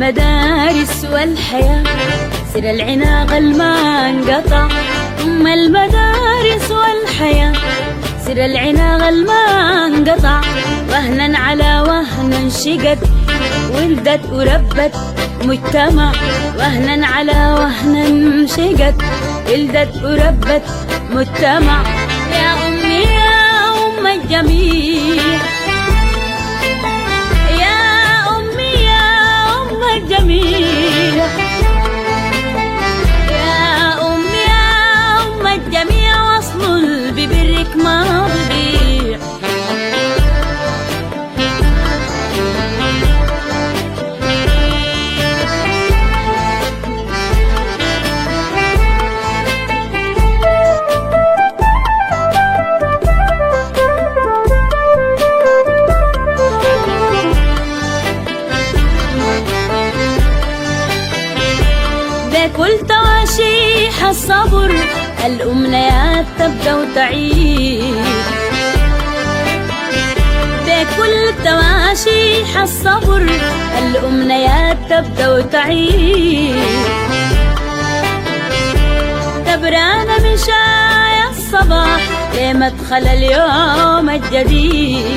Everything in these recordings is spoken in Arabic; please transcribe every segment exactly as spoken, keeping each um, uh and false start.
المدارس والحياة، سر العناق الما انقطع. أم المدارس والحياة، سر العناق الما انقطع. وهنا على وهن انشقت، ولدت وربت مجتمع. وهنا على وهن انشقت، ولدت وربت مجتمع. يا أمي يا أم الجميع، يا أمي يا أم الجميع، يا أمي يا أم الجميع. وصل ببرك ما بضيع. كل تواشيح الصبر الأمنيات تبدأ وتعيد. بكل تواشيح الصبر الأمنيات تبدأ وتعيد. تبرانة من شاي الصباح لمدخل اليوم الجديد.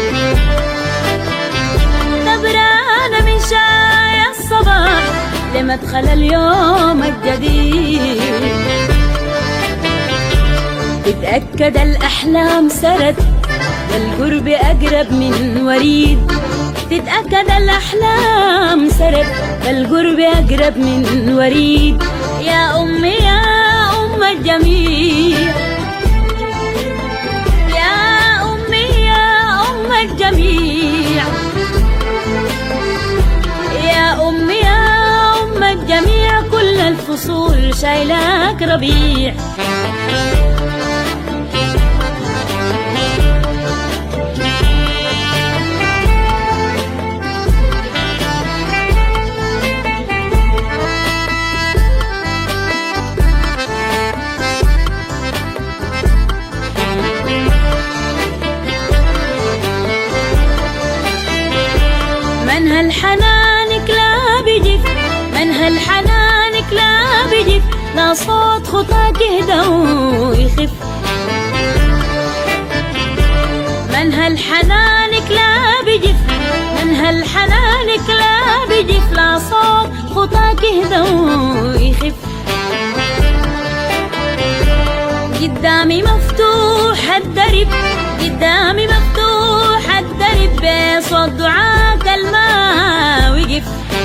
تبرانة من شاي الصباح لمدخل اليوم الجديد. تتأكد الأحلام سرت والقرب أقرب من وريد. تتأكد الأحلام سرت والقرب أقرب من وريد. يا أمي يا أم الجميع، يا أمي يا أم الجميع، يا أمي يا الجميع. كل الفصول شايلاك ربيع. من هالحنانك لا بجف، من هالحنانك لا بجف. لا صوت خطاك يهدى ويخف. من هالحنانك لا بجف، من هالحنانك لا بجف. لا صوت خطاك يهدى ويخف. قدامي مفتوح الدرب، قدامي مفتوح الدرب. بصوت دعاك الماء وقف.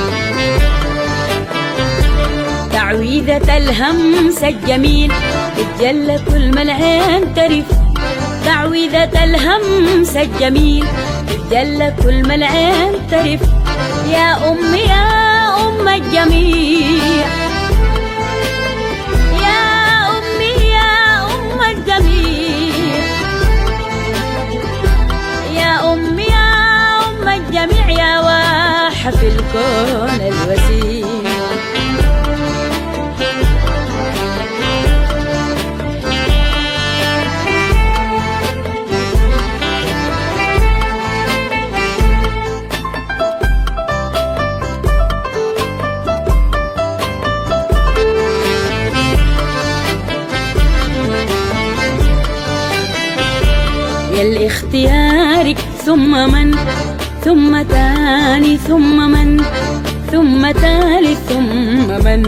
تعويذة الهمس الجميل تتجلى كل ما العين ترف. تعويذة الهمس الجميل تتجلى كل ما العين ترف. يا أمي يا أم الجميع، يا أمي يا أم الجميع، يا أمي يا أم الجميع. يا واحة في الكون الوسيع. يا الاختيارك ثم من، ثم تاني ثم من، ثم تالت ثم من.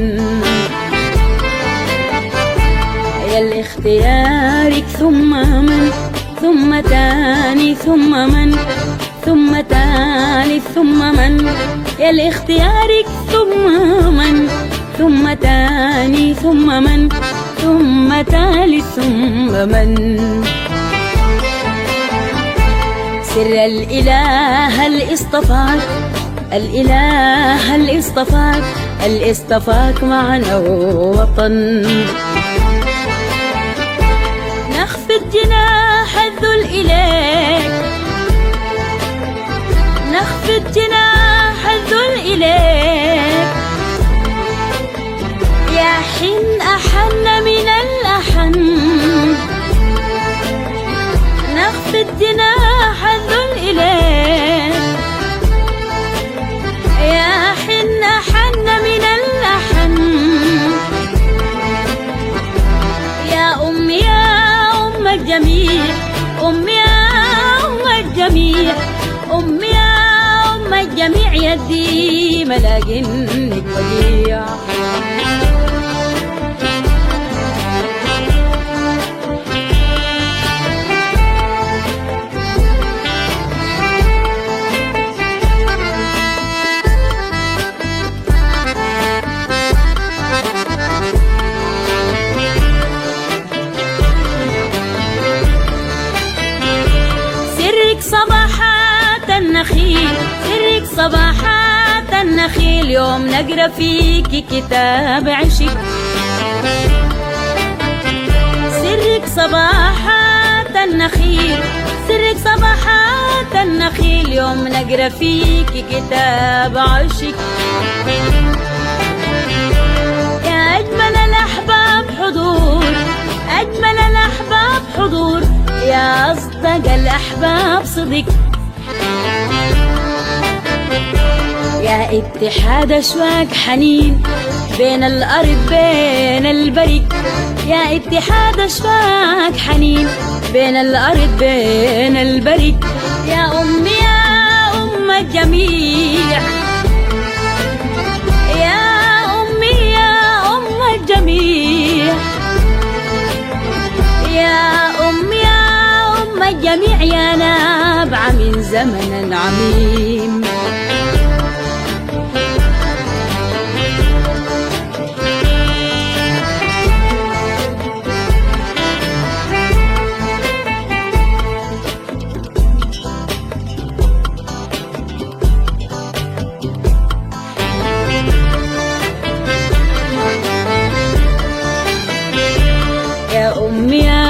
يا الاختيارك ثم من، ثم تاني ثم من، ثم تالت ثم من. يا الاختيارك ثم من، ثم تاني ثم من، ثم تالت ثم من. سر الإله اللي اصطفاك، الإله اللي اصطفاك، اللي اصطفاك معنا وطن. نخفض جناح الذل إليك، نخفض جناح الذل إليك. يا حين أحن من الأحن، نخفض جناح الذل إليك. يا حين الجميع، أمي يا أم الجميع، أمي يا أم الجميع، يدي ملاقنك وديع. صباحات النخيل، سرك صباحات النخيل، يوم نقرأ فيك كتاب عشق. سرك صباحات النخيل، سرك صباحات النخيل، يوم نقرأ فيك كتاب عشق. يا أجمل الأحباب حضور، أجمل الأحباب حضور، يا أصدق الأحباب صدق. يا اتحاد أشواق حنين بين الأرض بين البريق، يا اتحاد أشواق حنين بين الأرض بين البريق. يا أمي يا أم الجميع، يا أمي يا أم الجميع، يا أمي الجميع، يا نابعة من زمن عميم. يا أمي